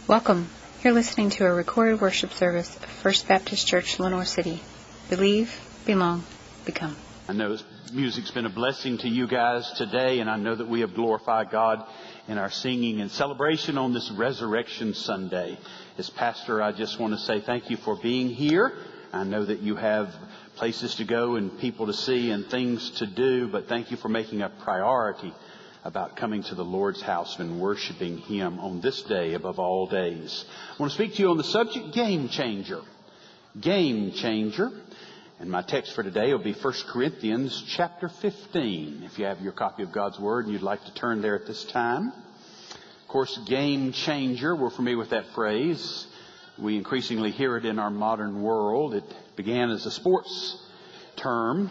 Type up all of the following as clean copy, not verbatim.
Welcome. You're listening to a recorded worship service of First Baptist Church, Lenore City. Believe, belong, become. I know music's been a blessing to you guys today, and I know that we have glorified God in our singing and celebration on this Resurrection Sunday. As pastor, I just want to say thank you for being here. I know that you have places to go and people to see and things to do, but thank you for making a priority about coming to the Lord's house and worshiping Him on this day above all days. I want to speak to you on the subject, Game Changer. Game Changer. And my text for today will be 1 Corinthians chapter 15. If you have your copy of God's Word and you'd like to turn there at this time. Of course, Game Changer, we're familiar with that phrase. We increasingly hear it in our modern world. It began as a sports term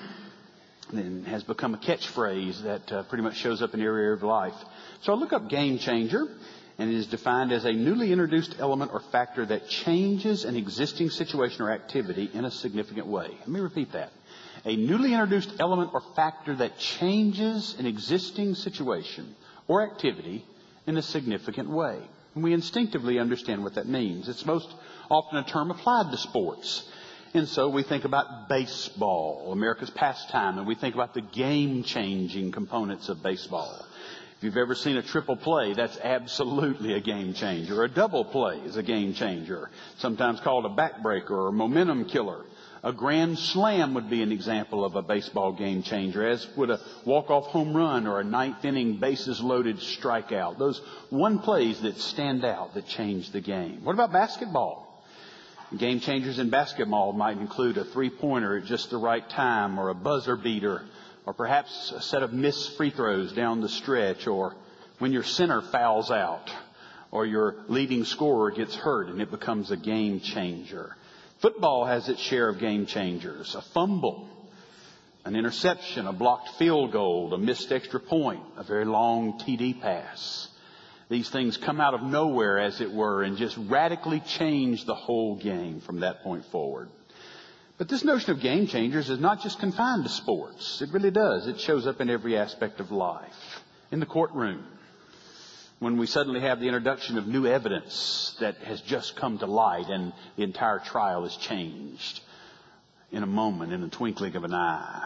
and has become a catchphrase that pretty much shows up in every area of life. So I look up Game Changer, and it is defined as a newly introduced element or factor that changes an existing situation or activity in a significant way. Let me repeat that. A newly introduced element or factor that changes an existing situation or activity in a significant way. And we instinctively understand what that means. It's most often a term applied to sports. And so we think about baseball, America's pastime, and we think about the game-changing components of baseball. If you've ever seen a triple play, that's absolutely a game changer. A double play is a game changer, sometimes called a backbreaker or a momentum killer. A grand slam would be an example of a baseball game changer, as would a walk-off home run or a ninth-inning bases-loaded strikeout. Those one plays that stand out, that change the game. What about basketball? Game changers in basketball might include a three-pointer at just the right time, or a buzzer beater, or perhaps a set of missed free throws down the stretch, or when your center fouls out, or your leading scorer gets hurt and it becomes a game changer. Football has its share of game changers. A fumble, an interception, a blocked field goal, a missed extra point, a very long TD pass. These things come out of nowhere, as it were, and just radically change the whole game from that point forward. But this notion of game changers is not just confined to sports. It really does. It shows up in every aspect of life. In the courtroom, when we suddenly have the introduction of new evidence that has just come to light and the entire trial is changed in a moment, in the twinkling of an eye.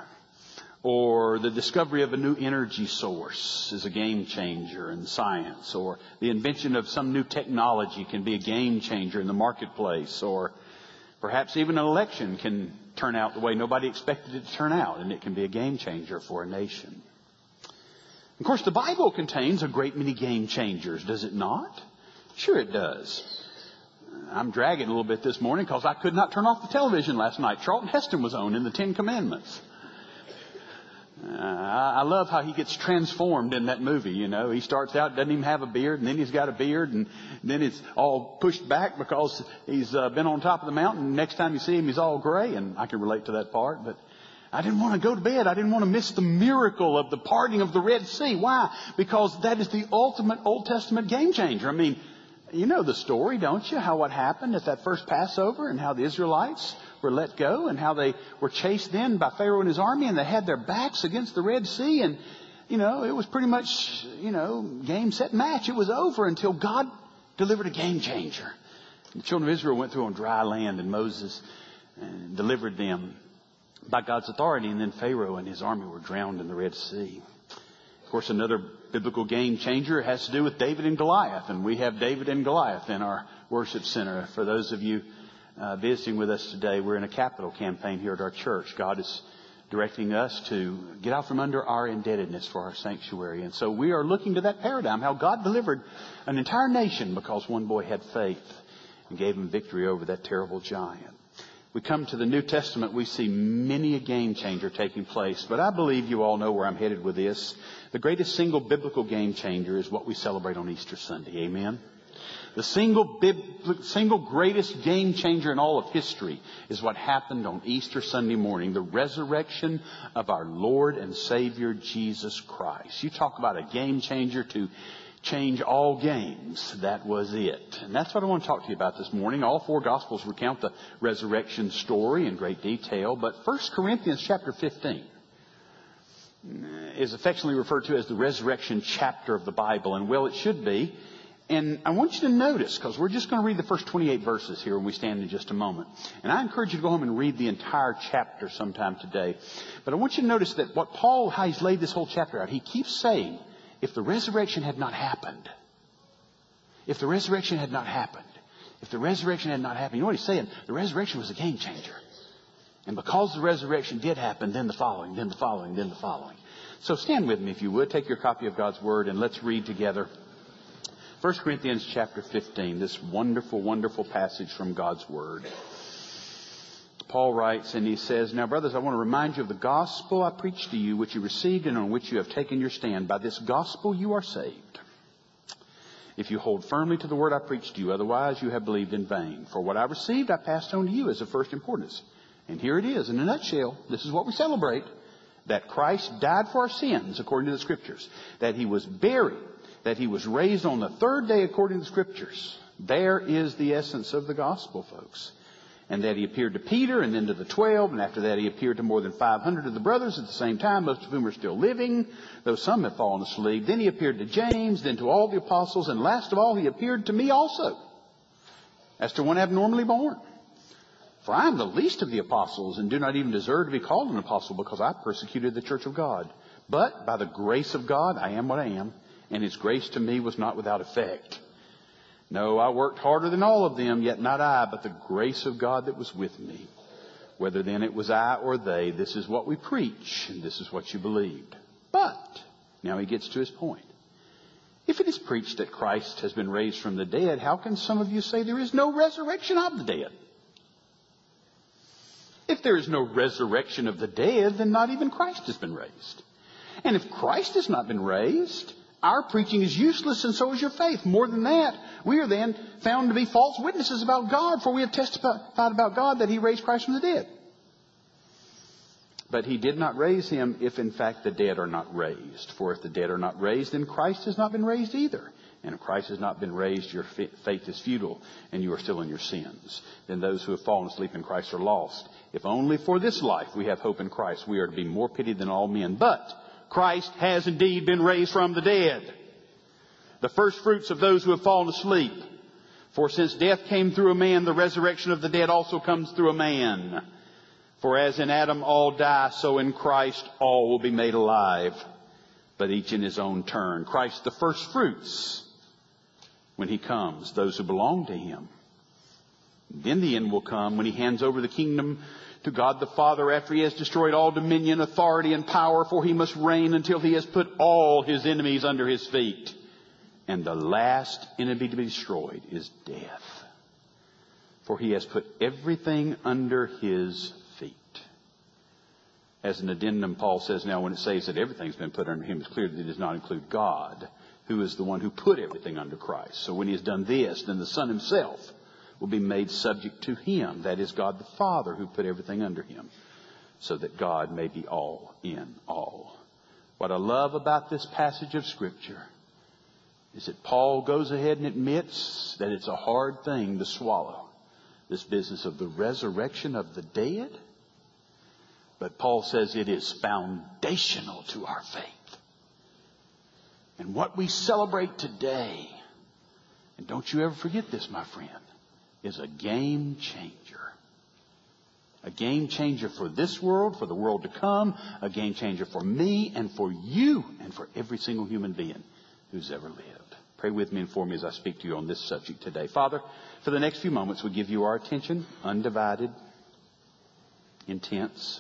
Or the discovery of a new energy source is a game changer in science. Or the invention of some new technology can be a game changer in the marketplace. Or perhaps even an election can turn out the way nobody expected it to turn out, and it can be a game changer for a nation. Of course, the Bible contains a great many game changers, does it not? Sure it does. I'm dragging a little bit this morning because I could not turn off the television last night. Charlton Heston was on in the Ten Commandments. I love how he gets transformed in that movie. You know, he starts out, doesn't even have a beard, and then he's got a beard, and then it's all pushed back because he's been on top of the mountain. Next time you see him, he's all gray, and I can relate to that part. But I didn't want to go to bed. I didn't want to miss the miracle of the parting of the Red Sea. Why? Because that is the ultimate Old Testament game changer. I mean, you know the story, don't you? How what happened at that first Passover and how the Israelites were let go and how they were chased then by Pharaoh and his army, and they had their backs against the Red Sea, and you know, it was pretty much, game, set, match. It was over until God delivered a game changer. The children of Israel went through on dry land, and Moses delivered them by God's authority, and then Pharaoh and his army were drowned in the Red Sea. Of course, another biblical game changer has to do with David and Goliath, and we have David and Goliath in our worship center. For those of you visiting with us today, we're in a capital campaign here at our church. God is directing us to get out from under our indebtedness for our sanctuary. And so we are looking to that paradigm, how God delivered an entire nation because one boy had faith and gave him victory over that terrible giant. We come to the New Testament, we see many a game changer taking place. But I believe you all know where I'm headed with this. The greatest single biblical game changer is what we celebrate on Easter Sunday. Amen? The single greatest game changer in all of history is what happened on Easter Sunday morning, the resurrection of our Lord and Savior Jesus Christ. You talk about a game changer to change all games. That was it. And that's what I want to talk to you about this morning. All four Gospels recount the resurrection story in great detail, but 1 Corinthians chapter 15 is affectionately referred to as the resurrection chapter of the Bible. And well, it should be. And I want you to notice, because we're just going to read the first 28 verses here when we stand in just a moment. And I encourage you to go home and read the entire chapter sometime today. But I want you to notice that what Paul, how he's laid this whole chapter out, he keeps saying, if the resurrection had not happened, if the resurrection had not happened, if the resurrection had not happened, you know what he's saying? The resurrection was a game changer. And because the resurrection did happen, then the following, then the following, then the following. So stand with me if you would. Take your copy of God's Word and let's read together 1 Corinthians chapter 15, this wonderful, wonderful passage from God's Word. Paul writes and he says, now, brothers, I want to remind you of the gospel I preached to you, which you received and on which you have taken your stand. By this gospel you are saved, if you hold firmly to the word I preached to you. Otherwise you have believed in vain. For what I received I passed on to you as of first importance. And here it is in a nutshell. This is what we celebrate. That Christ died for our sins according to the Scriptures. That He was buried. That He was raised on the third day according to the Scriptures. There is the essence of the gospel, folks. And that He appeared to Peter and then to the 12. And after that He appeared to more than 500 of the brothers at the same time, most of whom are still living, though some have fallen asleep. Then He appeared to James, then to all the apostles. And last of all He appeared to me also, as to one abnormally born. For I am the least of the apostles and do not even deserve to be called an apostle, because I persecuted the church of God. But by the grace of God I am what I am, and His grace to me was not without effect. No, I worked harder than all of them, yet not I, but the grace of God that was with me. Whether then it was I or they, this is what we preach, and this is what you believed. But, now he gets to his point. If it is preached that Christ has been raised from the dead, how can some of you say there is no resurrection of the dead? If there is no resurrection of the dead, then not even Christ has been raised. And if Christ has not been raised, our preaching is useless, and so is your faith. More than that, we are then found to be false witnesses about God, for we have testified about God that He raised Christ from the dead. But He did not raise Him if in fact the dead are not raised. For if the dead are not raised, then Christ has not been raised either. And if Christ has not been raised, your faith is futile, and you are still in your sins. Then those who have fallen asleep in Christ are lost. If only for this life we have hope in Christ, we are to be more pitied than all men. But Christ has indeed been raised from the dead, the first fruits of those who have fallen asleep. For since death came through a man, the resurrection of the dead also comes through a man. For as in Adam all die, so in Christ all will be made alive, but each in his own turn. Christ the first fruits when He comes, those who belong to Him. Then the end will come when He hands over the kingdom to God the Father after He has destroyed all dominion, authority, and power, for He must reign until He has put all His enemies under His feet. And the last enemy to be destroyed is death. For He has put everything under His feet. As an addendum, Paul says now when it says that everything's been put under Him, it's clear that it does not include God, who is the one who put everything under Christ. So when He has done this, then the Son Himself will be made subject to Him. That is God the Father who put everything under Him, so that God may be all in all. What I love about this passage of Scripture is that Paul goes ahead and admits that it's a hard thing to swallow, this business of the resurrection of the dead. But Paul says it is foundational to our faith. And what we celebrate today, and don't you ever forget this, my friend, is a game changer. A game changer for this world, for the world to come. A game changer for me and for you and for every single human being who's ever lived. Pray with me and for me as I speak to you on this subject today. Father, for the next few moments we give you our attention, undivided, intense,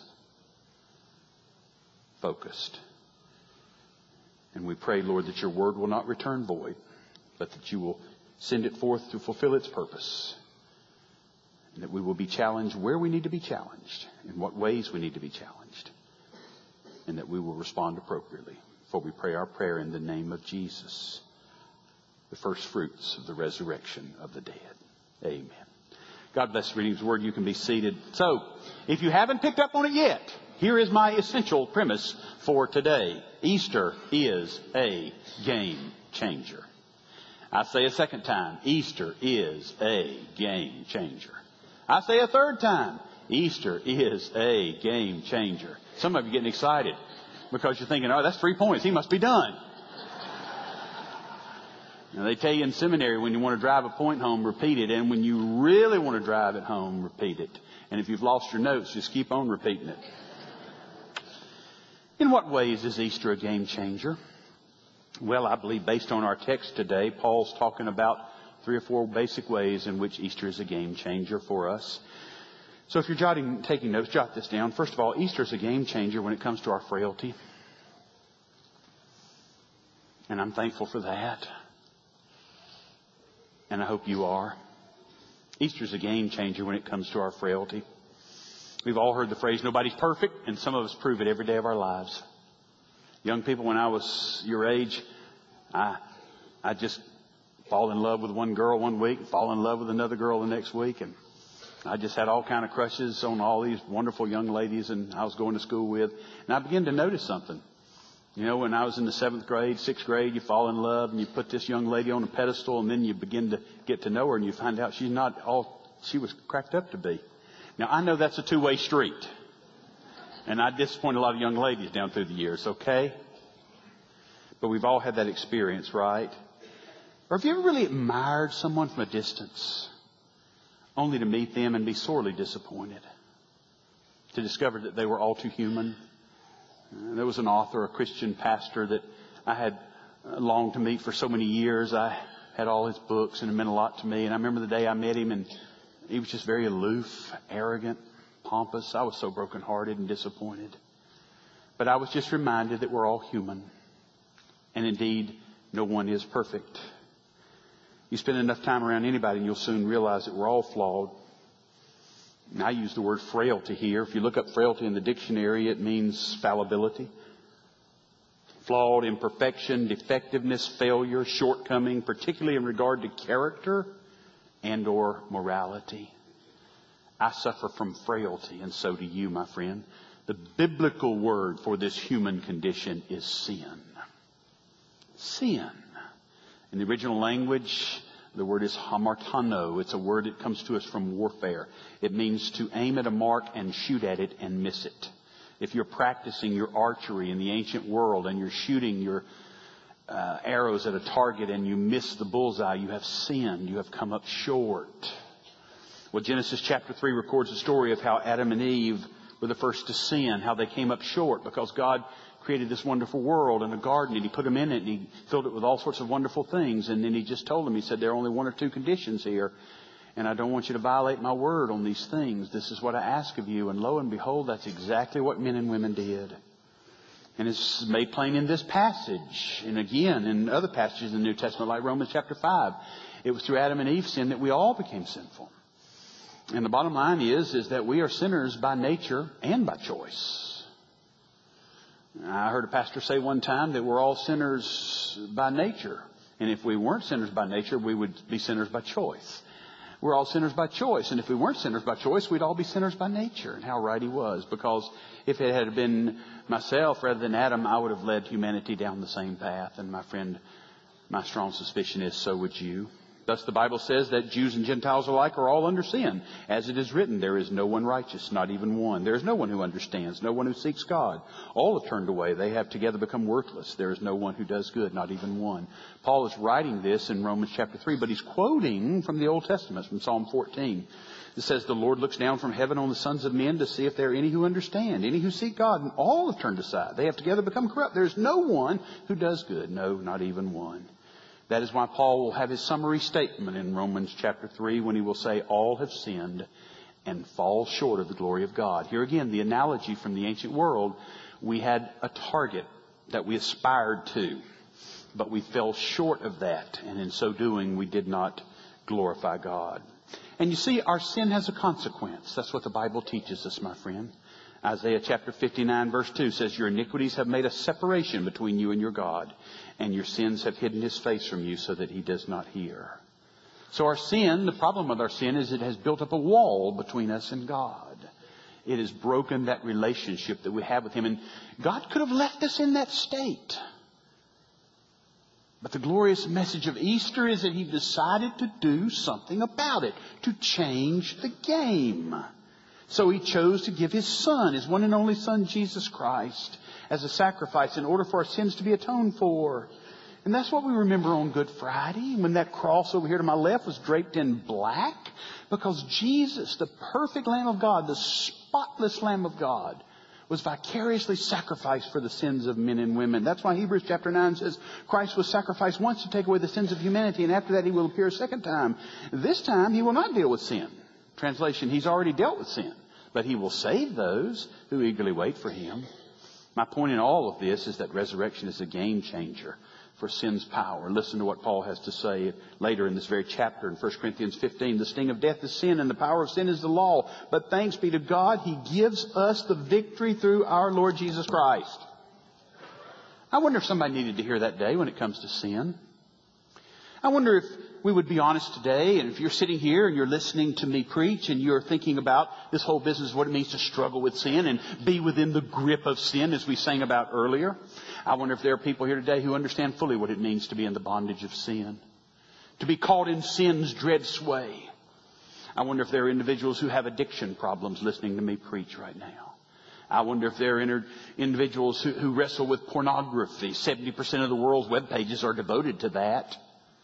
focused. And we pray, Lord, that your word will not return void, but that you will send it forth to fulfill its purpose. And that we will be challenged where we need to be challenged, in what ways we need to be challenged. And that we will respond appropriately. For we pray our prayer in the name of Jesus, the first fruits of the resurrection of the dead. Amen. God bless the reading of His word. You can be seated. So, if you haven't picked up on it yet, here is my essential premise for today. Easter is a game changer. I say a second time, Easter is a game changer. I say a third time, Easter is a game changer. Some of you are getting excited because you're thinking, oh, that's 3 points. He must be done. Now, they tell you in seminary, when you want to drive a point home, repeat it. And when you really want to drive it home, repeat it. And if you've lost your notes, just keep on repeating it. In what ways is Easter a game changer? Well, I believe based on our text today, Paul's talking about 3 or 4 basic ways in which Easter is a game changer for us. So if you're taking notes, jot this down. First of all, Easter is a game changer when it comes to our frailty. And I'm thankful for that. And I hope you are. Easter's a game changer when it comes to our frailty. We've all heard the phrase, nobody's perfect, and some of us prove it every day of our lives. Young people, when I was your age, I just fall in love with one girl one week, fall in love with another girl the next week, and I just had all kind of crushes on all these wonderful young ladies and I was going to school with. And I began to notice something. You know, when I was in the 7th grade, 6th grade, you fall in love and you put this young lady on a pedestal and then you begin to get to know her and you find out she's not all she was cracked up to be. Now, I know that's a two-way street. And I disappoint a lot of young ladies down through the years, okay? But we've all had that experience, right? Or have you ever really admired someone from a distance, only to meet them and be sorely disappointed? To discover that they were all too human? There was an author, a Christian pastor that I had longed to meet for so many years. I had all his books and it meant a lot to me. And I remember the day I met him and he was just very aloof, arrogant, pompous. I was so brokenhearted and disappointed. But I was just reminded that we're all human. And indeed, no one is perfect. You spend enough time around anybody and you'll soon realize that we're all flawed. And I use the word frailty here. If you look up frailty in the dictionary, it means fallibility. Flawed, imperfection, defectiveness, failure, shortcoming, particularly in regard to character and or morality. I suffer from frailty, and so do you, my friend. The biblical word for this human condition is sin. Sin. In the original language, the word is hamartano. It's a word that comes to us from warfare. It means to aim at a mark and shoot at it and miss it. If you're practicing your archery in the ancient world and you're shooting your arrows at a target and you miss the bullseye, you have sinned. You have come up short. Well, Genesis chapter 3 records the story of how Adam and Eve were the first to sin, how they came up short because God created this wonderful world and a garden and He put them in it and He filled it with all sorts of wonderful things. And then He just told them, He said, there are only 1 or 2 conditions here. And I don't want you to violate my word on these things. This is what I ask of you. And lo and behold, that's exactly what men and women did. And it's made plain in this passage. And again, in other passages in the New Testament, like Romans chapter 5. It was through Adam and Eve's sin that we all became sinful. And the bottom line is that we are sinners by nature and by choice. I heard a pastor say one time that we're all sinners by nature. And if we weren't sinners by nature, we would be sinners by choice. We're all sinners by choice. And if we weren't sinners by choice, we'd all be sinners by nature. And how right he was. Because if it had been myself rather than Adam, I would have led humanity down the same path. And my friend, my strong suspicion is so would you. Thus the Bible says that Jews and Gentiles alike are all under sin. As it is written, there is no one righteous, not even one. There is no one who understands, no one who seeks God. All have turned away. They have together become worthless. There is no one who does good, not even one. Paul is writing this in Romans chapter 3, but he's quoting from the Old Testament, from Psalm 14. It says, the Lord looks down from heaven on the sons of men to see if there are any who understand, any who seek God, and all have turned aside. They have together become corrupt. There is no one who does good, no, not even one. That is why Paul will have his summary statement in Romans chapter 3 when he will say, all have sinned and fall short of the glory of God. Here again, the analogy from the ancient world, we had a target that we aspired to, but we fell short of that. And in so doing, we did not glorify God. And you see, our sin has a consequence. That's what the Bible teaches us, my friend. Isaiah chapter 59 verse 2 says, your iniquities have made a separation between you and your God, and your sins have hidden His face from you so that He does not hear. So our sin, the problem with our sin is it has built up a wall between us and God. It has broken that relationship that we have with Him. And God could have left us in that state. But the glorious message of Easter is that He decided to do something about it, to change the game. So He chose to give His Son, His one and only Son, Jesus Christ, as a sacrifice in order for our sins to be atoned for. And that's what we remember on Good Friday, when that cross over here to my left was draped in black. Because Jesus, the perfect Lamb of God, the spotless Lamb of God, was vicariously sacrificed for the sins of men and women. That's why Hebrews chapter 9 says Christ was sacrificed once to take away the sins of humanity, and after that he will appear a second time. This time he will not deal with sin. Translation, he's already dealt with sin. But he will save those who eagerly wait for him. My point in all of this is that resurrection is a game changer for sin's power. Listen to what Paul has to say later in this very chapter in 1 Corinthians 15. The sting of death is sin, and the power of sin is the law. But thanks be to God, he gives us the victory through our Lord Jesus Christ. I wonder if somebody needed to hear that day when it comes to sin. I wonder if we would be honest today, and if you're sitting here and you're listening to me preach and you're thinking about this whole business, what it means to struggle with sin and be within the grip of sin, as we sang about earlier. I wonder if there are people here today who understand fully what it means to be in the bondage of sin, to be caught in sin's dread sway. I wonder if there are individuals who have addiction problems listening to me preach right now. I wonder if there are individuals who wrestle with pornography. 70% of the world's web pages are devoted to that.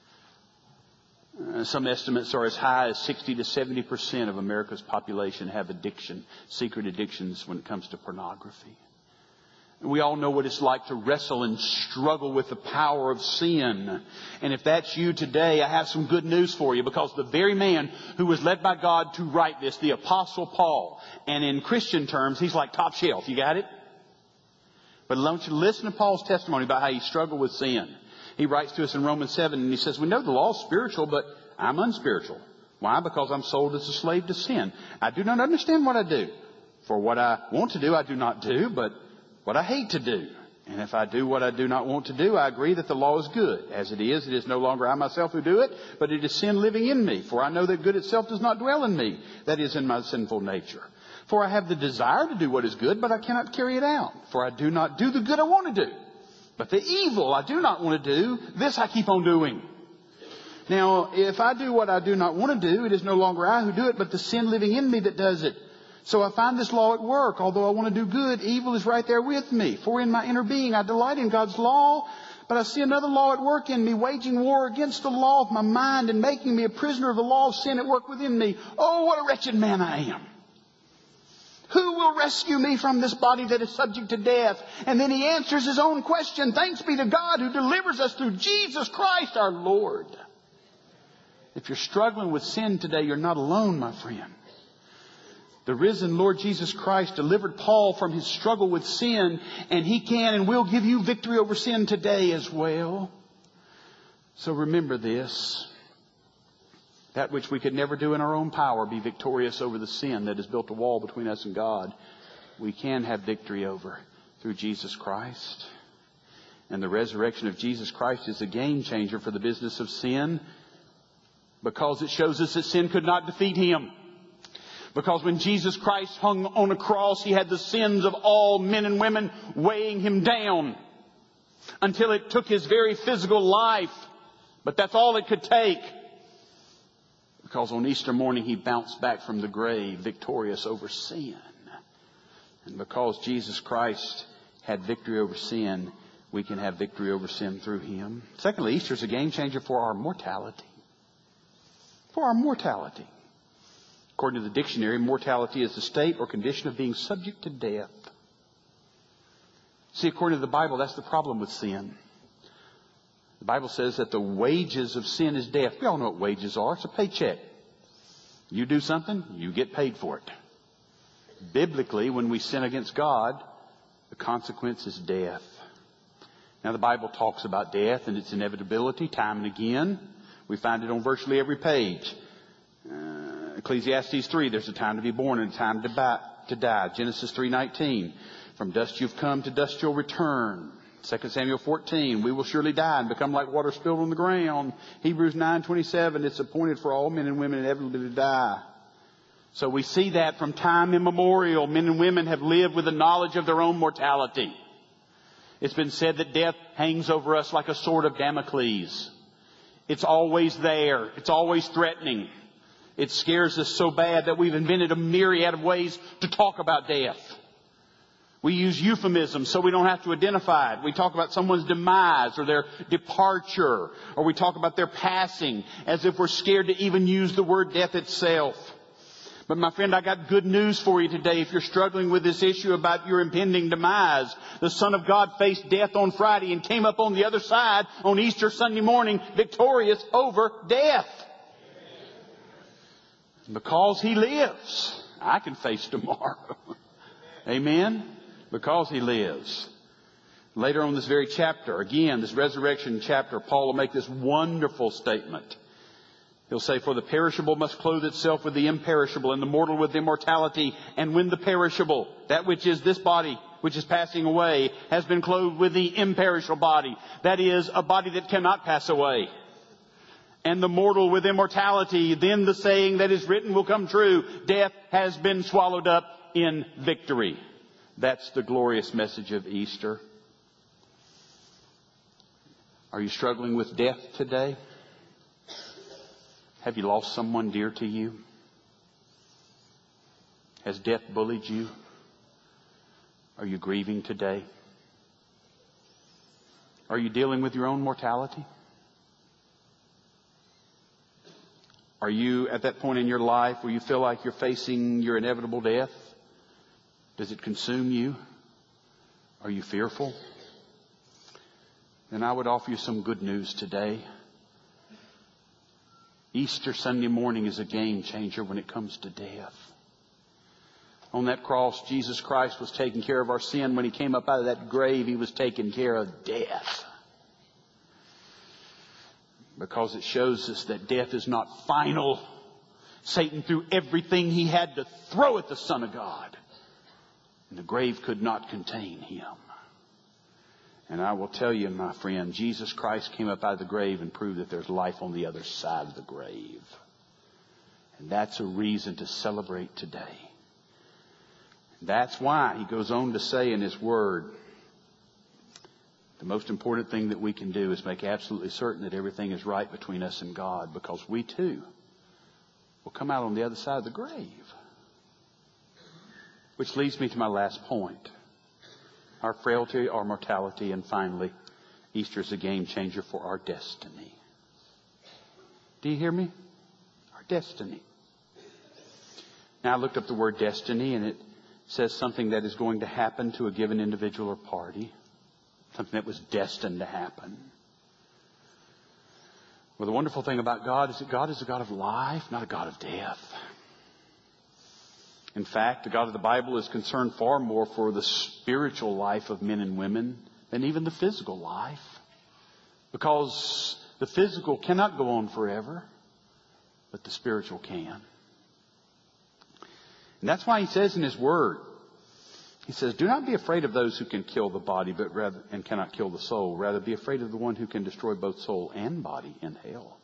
Some estimates are as high as 60 to 70% of America's population have addiction, secret addictions when it comes to pornography. We all know what it's like to wrestle and struggle with the power of sin. And if that's you today, I have some good news for you, because the very man who was led by God to write this, the Apostle Paul, and in Christian terms, he's like top shelf. You got it? But I want you to listen to Paul's testimony about how he struggled with sin. He writes to us in Romans 7, and he says, we know the law is spiritual, but I'm unspiritual. Why? Because I'm sold as a slave to sin. I do not understand what I do. For what I want to do, I do not do, but what I hate to do. And if I do what I do not want to do, I agree that the law is good. As it is no longer I myself who do it, but it is sin living in me. For I know that good itself does not dwell in me, that is, in my sinful nature. For I have the desire to do what is good, but I cannot carry it out. For I do not do the good I want to do. But the evil I do not want to do, this I keep on doing. Now, if I do what I do not want to do, it is no longer I who do it, but the sin living in me that does it. So I find this law at work. Although I want to do good, evil is right there with me. For in my inner being I delight in God's law, but I see another law at work in me, waging war against the law of my mind and making me a prisoner of the law of sin at work within me. Oh, what a wretched man I am. Who will rescue me from this body that is subject to death? And then he answers his own question. Thanks be to God who delivers us through Jesus Christ our Lord. If you're struggling with sin today, you're not alone, my friend. The risen Lord Jesus Christ delivered Paul from his struggle with sin, and he can and will give you victory over sin today as well. So remember this. That which we could never do in our own power, be victorious over the sin that has built a wall between us and God, we can have victory over through Jesus Christ. And the resurrection of Jesus Christ is a game changer for the business of sin, because it shows us that sin could not defeat him. Because when Jesus Christ hung on a cross, he had the sins of all men and women weighing him down until it took his very physical life. But that's all it could take. Because on Easter morning, he bounced back from the grave victorious over sin. And because Jesus Christ had victory over sin, we can have victory over sin through him. Secondly, Easter is a game changer for our mortality. For our mortality. According to the dictionary, mortality is the state or condition of being subject to death. See, according to the Bible, that's the problem with sin. The Bible says that the wages of sin is death. We all know what wages are. It's a paycheck. You do something, you get paid for it. Biblically, when we sin against God, the consequence is death. Now, the Bible talks about death and its inevitability time and again. We find it on virtually every page. Ecclesiastes 3, there's a time to be born and a time to die. Genesis 3:19, from dust you've come, to dust you'll return. 2 Samuel 14, we will surely die and become like water spilled on the ground. Hebrews 9:27, it's appointed for all men and women inevitably to die. So we see that from time immemorial, men and women have lived with the knowledge of their own mortality. It's been said that death hangs over us like a sword of Damocles. It's always there. It's always threatening. It scares us so bad that we've invented a myriad of ways to talk about death. We use euphemisms so we don't have to identify it. We talk about someone's demise or their departure, or we talk about their passing as if we're scared to even use the word death itself. But my friend, I got good news for you today. If you're struggling with this issue about your impending demise, the Son of God faced death on Friday and came up on the other side on Easter Sunday morning, victorious over death. Because He lives, I can face tomorrow. Amen? Because He lives. Later on this very chapter, again, this resurrection chapter, Paul will make this wonderful statement. He'll say, for the perishable must clothe itself with the imperishable, and the mortal with immortality. And when the perishable, that which is this body, which is passing away, has been clothed with the imperishable body, that is, a body that cannot pass away, and the mortal with immortality, then the saying that is written will come true. Death has been swallowed up in victory. That's the glorious message of Easter. Are you struggling with death today? Have you lost someone dear to you? Has death bullied you? Are you grieving today? Are you dealing with your own mortality? Are you at that point in your life where you feel like you're facing your inevitable death? Does it consume you? Are you fearful? Then I would offer you some good news today. Easter Sunday morning is a game changer when it comes to death. On that cross, Jesus Christ was taking care of our sin. When He came up out of that grave, He was taking care of death. Because it shows us that death is not final. Satan threw everything he had to throw at the Son of God, and the grave could not contain Him. And I will tell you, my friend, Jesus Christ came up out of the grave and proved that there's life on the other side of the grave. And that's a reason to celebrate today. That's why He goes on to say in His Word, the most important thing that we can do is make absolutely certain that everything is right between us and God, because we too will come out on the other side of the grave. Which leads me to my last point. Our frailty, our mortality, and finally, Easter is a game changer for our destiny. Do you hear me? Our destiny. Now I looked up the word destiny, and it says something that is going to happen to a given individual or party. Something that was destined to happen. Well, the wonderful thing about God is that God is a God of life, not a God of death. In fact, the God of the Bible is concerned far more for the spiritual life of men and women than even the physical life. Because the physical cannot go on forever, but the spiritual can. And that's why He says in His Word, He says, do not be afraid of those who can kill the body and cannot kill the soul. Rather, be afraid of the one who can destroy both soul and body in hell.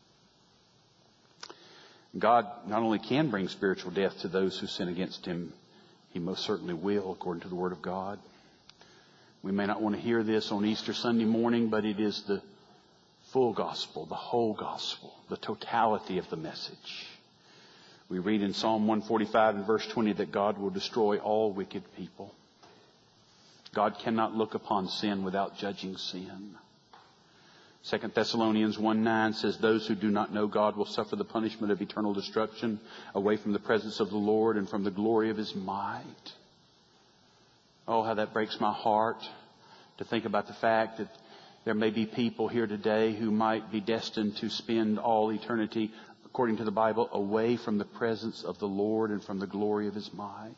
God not only can bring spiritual death to those who sin against Him, He most certainly will, according to the Word of God. We may not want to hear this on Easter Sunday morning, but it is the full gospel, the whole gospel, the totality of the message. We read in Psalm 145 and verse 20 that God will destroy all wicked people. God cannot look upon sin without judging sin. 2 Thessalonians 1:9 says, those who do not know God will suffer the punishment of eternal destruction away from the presence of the Lord and from the glory of His might. Oh, how that breaks my heart to think about the fact that there may be people here today who might be destined to spend all eternity, according to the Bible, away from the presence of the Lord and from the glory of His might.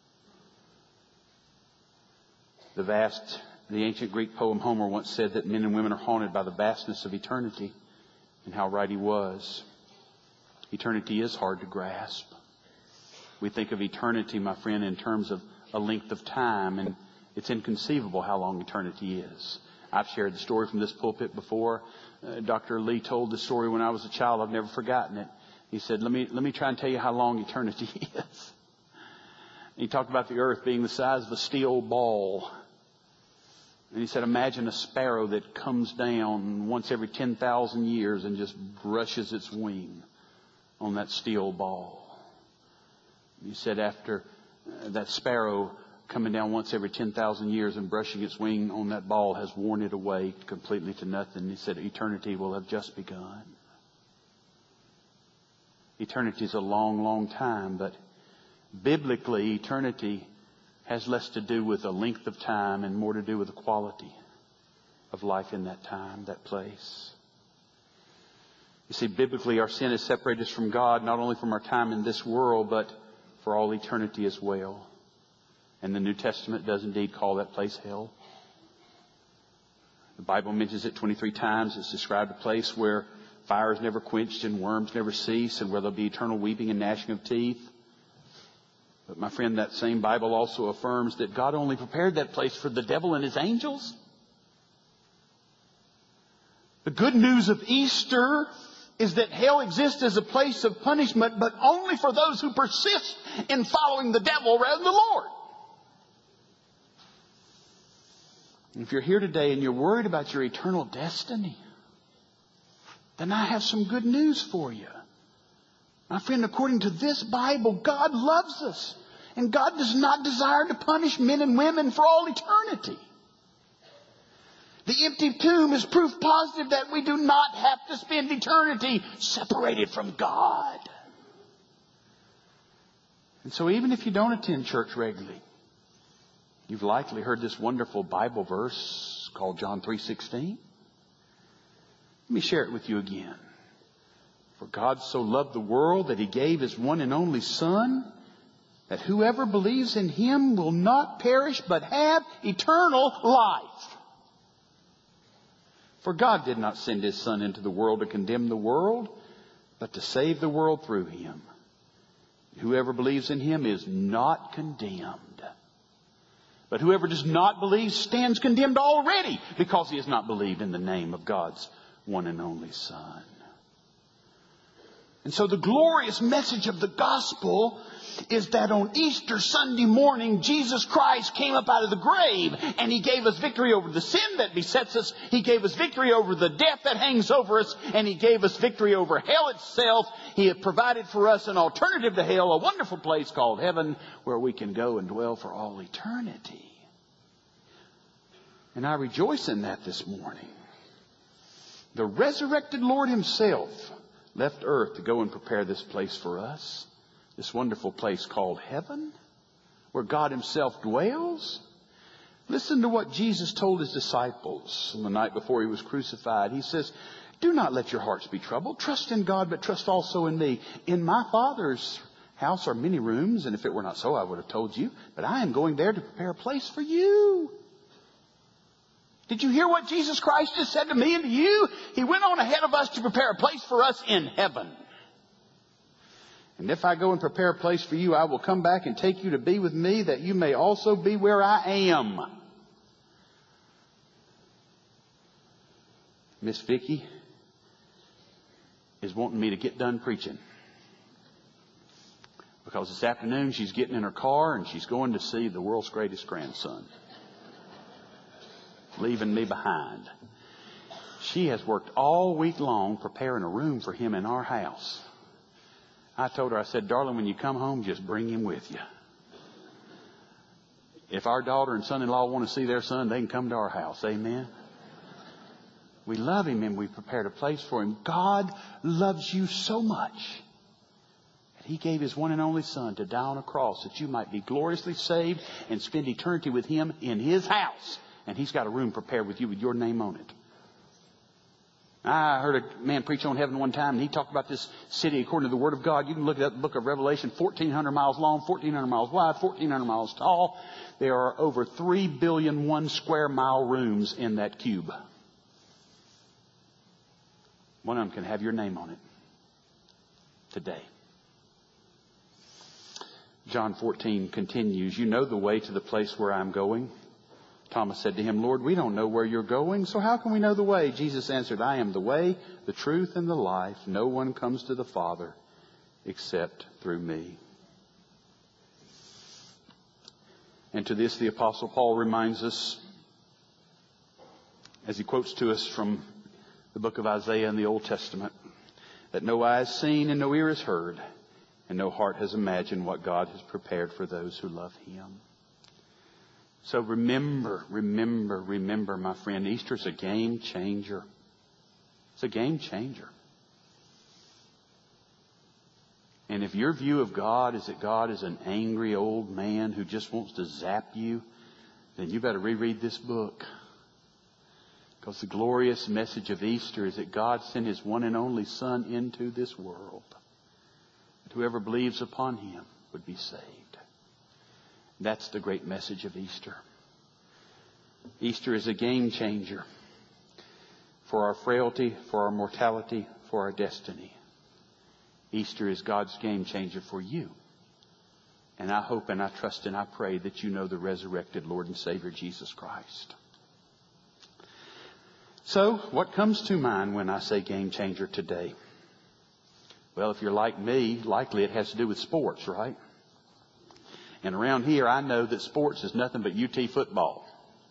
The ancient Greek poem Homer once said that men and women are haunted by the vastness of eternity, and how right he was. Eternity is hard to grasp. We think of eternity, my friend, in terms of a length of time, and it's inconceivable how long eternity is. I've shared the story from this pulpit before. Dr. Lee told the story when I was a child. I've never forgotten it. He said, let me try and tell you how long eternity is. He talked about the earth being the size of a steel ball. And he said, imagine a sparrow that comes down once every 10,000 years and just brushes its wing on that steel ball. He said after that sparrow coming down once every 10,000 years and brushing its wing on that ball has worn it away completely to nothing. He said eternity will have just begun. Eternity is a long, long time, but biblically, eternity has less to do with the length of time and more to do with the quality of life in that time, that place. You see, biblically, our sin has separated us from God, not only from our time in this world, but for all eternity as well. And the New Testament does indeed call that place hell. The Bible mentions it 23 times. It's described a place where fire is never quenched and worms never cease, and where there'll be eternal weeping and gnashing of teeth. But my friend, that same Bible also affirms that God only prepared that place for the devil and his angels. The good news of Easter is that hell exists as a place of punishment, but only for those who persist in following the devil rather than the Lord. If you're here today and you're worried about your eternal destiny, then I have some good news for you. My friend, according to this Bible, God loves us. And God does not desire to punish men and women for all eternity. The empty tomb is proof positive that we do not have to spend eternity separated from God. And so even if you don't attend church regularly, you've likely heard this wonderful Bible verse called John 3:16. Let me share it with you again. For God so loved the world that He gave His one and only Son, that whoever believes in Him will not perish but have eternal life. For God did not send His Son into the world to condemn the world, but to save the world through Him. Whoever believes in Him is not condemned. But whoever does not believe stands condemned already, because he has not believed in the name of God's one and only Son. And so the glorious message of the gospel is that on Easter Sunday morning, Jesus Christ came up out of the grave and He gave us victory over the sin that besets us. He gave us victory over the death that hangs over us, and He gave us victory over hell itself. He had provided for us an alternative to hell, a wonderful place called heaven where we can go and dwell for all eternity. And I rejoice in that this morning. The resurrected Lord Himself left earth to go and prepare this place for us. This wonderful place called heaven, where God Himself dwells. Listen to what Jesus told His disciples on the night before He was crucified. He says, "Do not let your hearts be troubled. Trust in God, but trust also in me. In my Father's house are many rooms, and if it were not so, I would have told you. But I am going there to prepare a place for you." Did you hear what Jesus Christ just said to me and to you? He went on ahead of us to prepare a place for us in heaven. "And if I go and prepare a place for you, I will come back and take you to be with me, that you may also be where I am." Miss Vicky is wanting me to get done preaching, because this afternoon she's getting in her car and she's going to see the world's greatest grandson, leaving me behind. She has worked all week long preparing a room for him in our house. I told her, I said, "Darling, when you come home, just bring him with you. If our daughter and son-in-law want to see their son, they can come to our house." Amen. We love him and we've prepared a place for him. God loves you so much that He gave His one and only Son to die on a cross that you might be gloriously saved and spend eternity with Him in His house. And He's got a room prepared with you with your name on it. I heard a man preach on heaven one time, and he talked about this city according to the Word of God. You can look at the book of Revelation, 1,400 miles long, 1,400 miles wide, 1,400 miles tall. There are over 3 billion 1 square mile rooms in that cube. One of them can have your name on it today. John 14 continues, "You know the way to the place where I'm going." Thomas said to Him, "Lord, we don't know where you're going, so how can we know the way?" Jesus answered, "I am the way, the truth, and the life. No one comes to the Father except through me." And to this the Apostle Paul reminds us, as he quotes to us from the book of Isaiah in the Old Testament, that no eye has seen and no ear has heard and no heart has imagined what God has prepared for those who love Him. So remember, my friend, Easter's a game changer. It's a game changer. And if your view of God is that God is an angry old man who just wants to zap you, then you better reread this book. Because the glorious message of Easter is that God sent His one and only Son into this world. That whoever believes upon Him would be saved. That's the great message of Easter. Easter is a game changer for our frailty, for our mortality, for our destiny. Easter is God's game changer for you. And I hope and I trust and I pray that you know the resurrected Lord and Savior Jesus Christ. So, what comes to mind when I say game changer today? Well, if you're like me, likely it has to do with sports, right? And around here, I know that sports is nothing but UT football.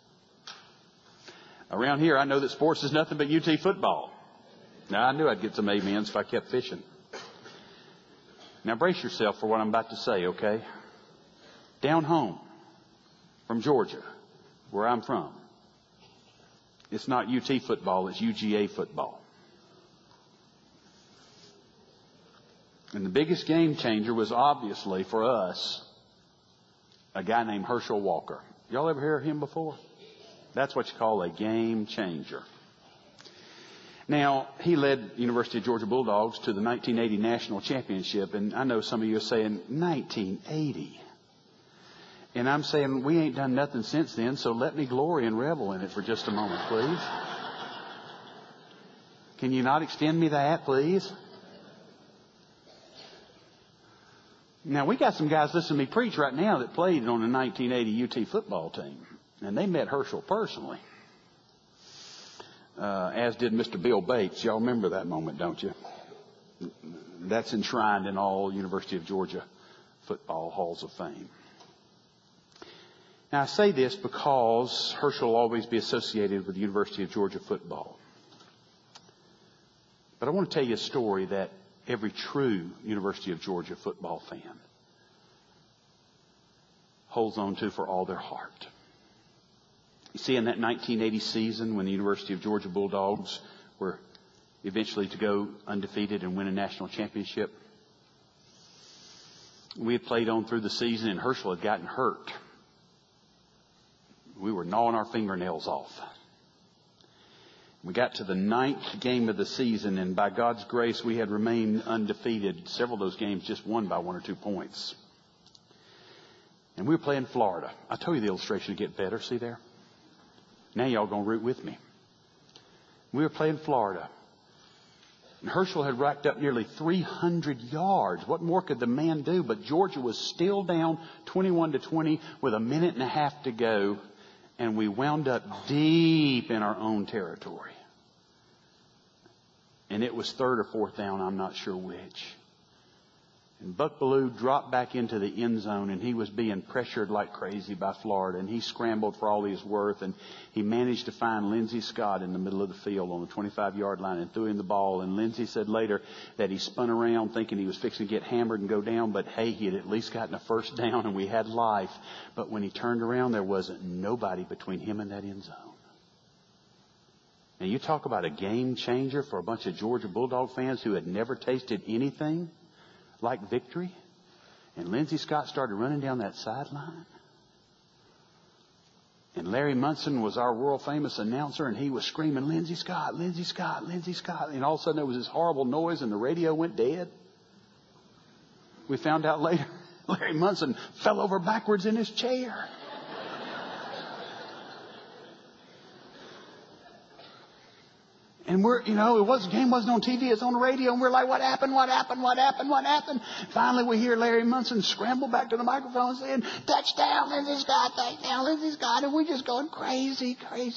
Around here, I know that sports is nothing but UT football. Now, I knew I'd get some amens if I kept fishing. Now, brace yourself for what I'm about to say, okay? Down home from Georgia, where I'm from, it's not UT football, it's UGA football. And the biggest game changer was obviously for us a guy named Herschel Walker. Y'all ever hear of him before? That's what you call a game changer. Now, he led University of Georgia Bulldogs to the 1980 National Championship. And I know some of you are saying, 1980. And I'm saying, we ain't done nothing since then, so let me glory and revel in it for just a moment, please. Can you not extend me that, please? Now, we got some guys listening to me preach right now that played on the 1980 UT football team. And they met Herschel personally. As did Mr. Bill Bates. Y'all remember that moment, don't you? That's enshrined in all University of Georgia football halls of fame. Now, I say this because Herschel will always be associated with the University of Georgia football. But I want to tell you a story that every true University of Georgia football fan holds on to for all their heart. You see, in that 1980 season when the University of Georgia Bulldogs were eventually to go undefeated and win a national championship, we had played on through the season and Herschel had gotten hurt. We were gnawing our fingernails off. We got to the 9th game of the season, and by God's grace, we had remained undefeated. Several of those games just won by 1 or 2 points. And we were playing Florida. I told you the illustration would get better. See there? Now y'all going to root with me. We were playing Florida. And Herschel had racked up nearly 300 yards. What more could the man do? But Georgia was still down 21-20 with a minute and a half to go. And we wound up deep in our own territory. And it was 3rd or 4th down, I'm not sure which. And Buck Bellew dropped back into the end zone, and he was being pressured like crazy by Florida. And he scrambled for all he was worth, and he managed to find Lindsey Scott in the middle of the field on the 25-yard line and threw him the ball. And Lindsey said later that he spun around thinking he was fixing to get hammered and go down, but hey, he had at least gotten a first down and we had life. But when he turned around, there wasn't nobody between him and that end zone. Now, you talk about a game changer for a bunch of Georgia Bulldog fans who had never tasted anything like victory. And Lindsey Scott started running down that sideline. And Larry Munson was our world famous announcer, and he was screaming, Lindsey Scott, Lindsey Scott, Lindsey Scott. And all of a sudden there was this horrible noise and the radio went dead. We found out later Larry Munson fell over backwards in his chair. And the game wasn't on TV, it's on the radio, and we're like, what happened? Finally, we hear Larry Munson scramble back to the microphone saying, touchdown, Lindsey Scott, touchdown, Lindsey Scott. And we're just going crazy.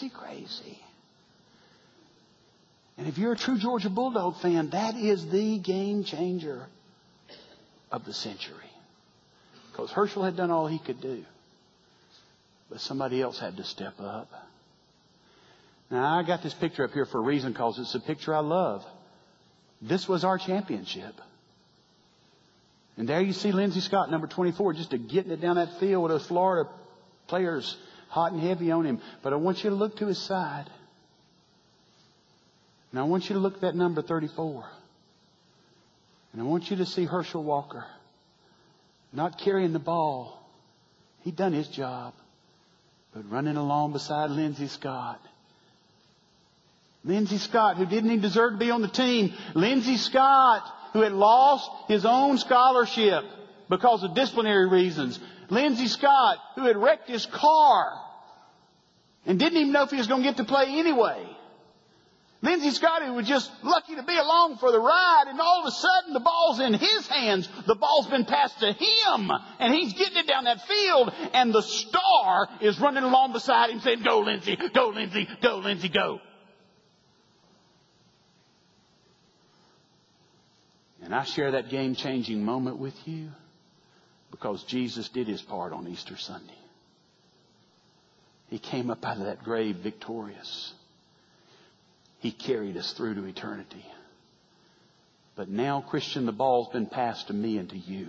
And if you're a true Georgia Bulldog fan, that is the game changer of the century. Because Herschel had done all he could do. But somebody else had to step up. Now, I got this picture up here for a reason, because it's a picture I love. This was our championship. And there you see Lindsey Scott, number 24, just getting it down that field with those Florida players hot and heavy on him. But I want you to look to his side. And I want you to look at that number 34. And I want you to see Herschel Walker not carrying the ball. He'd done his job. But running along beside Lindsey Scott. Lindsey Scott, who didn't even deserve to be on the team. Lindsey Scott, who had lost his own scholarship because of disciplinary reasons. Lindsey Scott, who had wrecked his car and didn't even know if he was going to get to play anyway. Lindsey Scott, who was just lucky to be along for the ride, and all of a sudden the ball's in his hands. The ball's been passed to him, and he's getting it down that field, and the star is running along beside him saying, "Go, Lindsey, go, Lindsey, go, Lindsey, go." And I share that game-changing moment with you because Jesus did his part on Easter Sunday. He came up out of that grave victorious. He carried us through to eternity. But now, Christian, the ball's been passed to me and to you.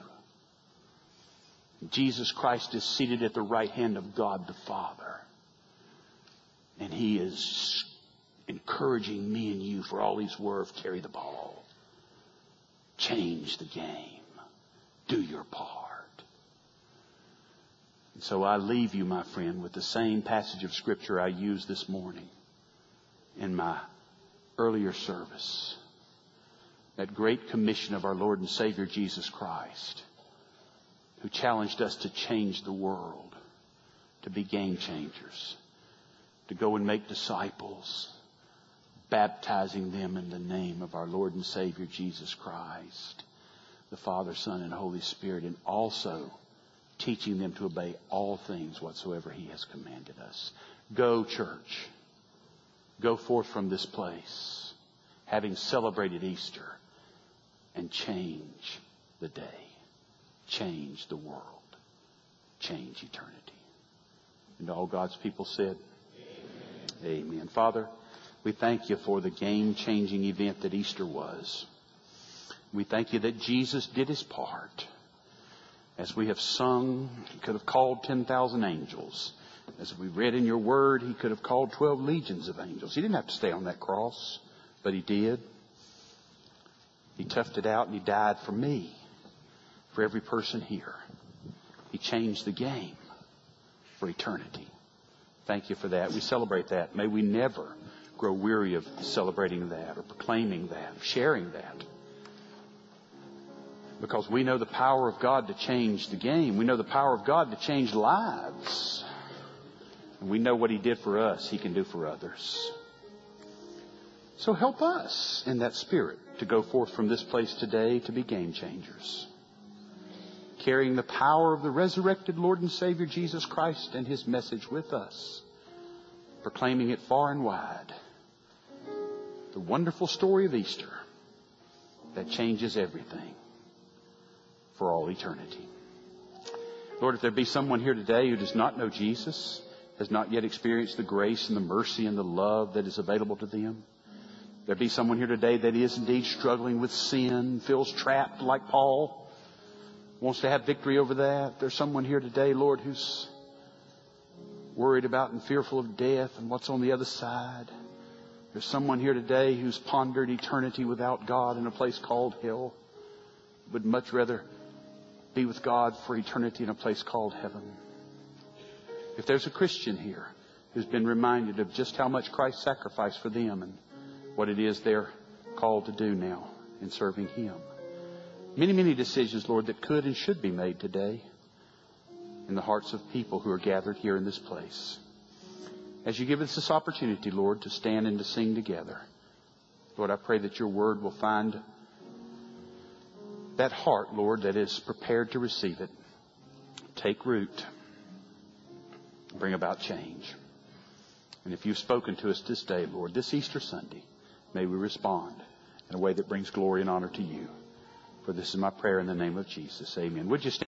Jesus Christ is seated at the right hand of God the Father. And he is encouraging me and you, for all he's worth, carry the ball. Change the game. Do your part. And so I leave you, my friend, with the same passage of Scripture I used this morning in my earlier service. That great commission of our Lord and Savior Jesus Christ, who challenged us to change the world, to be game changers, to go and make disciples, baptizing them in the name of our Lord and Savior Jesus Christ, the Father, Son, and Holy Spirit, and also teaching them to obey all things whatsoever he has commanded us. Go, church. Go forth from this place, having celebrated Easter, and change the day, change the world, change eternity. And all God's people said, Amen. Amen. Father, we thank you for the game-changing event that Easter was. We thank you that Jesus did his part. As we have sung, he could have called 10,000 angels. As we read in your word, he could have called 12 legions of angels. He didn't have to stay on that cross, but he did. He toughed it out and he died for me, for every person here. He changed the game for eternity. Thank you for that. We celebrate that. May we never grow weary of celebrating that or proclaiming that, sharing that. Because we know the power of God to change the game. We know the power of God to change lives. And we know what he did for us, he can do for others. So help us in that spirit to go forth from this place today to be game changers. Carrying the power of the resurrected Lord and Savior Jesus Christ and his message with us. Proclaiming it far and wide. The wonderful story of Easter that changes everything for all eternity. Lord, if there be someone here today who does not know Jesus, has not yet experienced the grace and the mercy and the love that is available to them. There be someone here today that is indeed struggling with sin, feels trapped like Paul, wants to have victory over that. There's someone here today, Lord, who's worried about and fearful of death and what's on the other side. There's someone here today who's pondered eternity without God in a place called hell, would much rather be with God for eternity in a place called heaven. If there's a Christian here who's been reminded of just how much Christ sacrificed for them and what it is they're called to do now in serving him. Many, many decisions, Lord, that could and should be made today in the hearts of people who are gathered here in this place. As you give us this opportunity, Lord, to stand and to sing together, Lord, I pray that your word will find that heart, Lord, that is prepared to receive it. Take root. Bring about change. And if you've spoken to us this day, Lord, this Easter Sunday, may we respond in a way that brings glory and honor to you. For this is my prayer in the name of Jesus. Amen. Would you stand?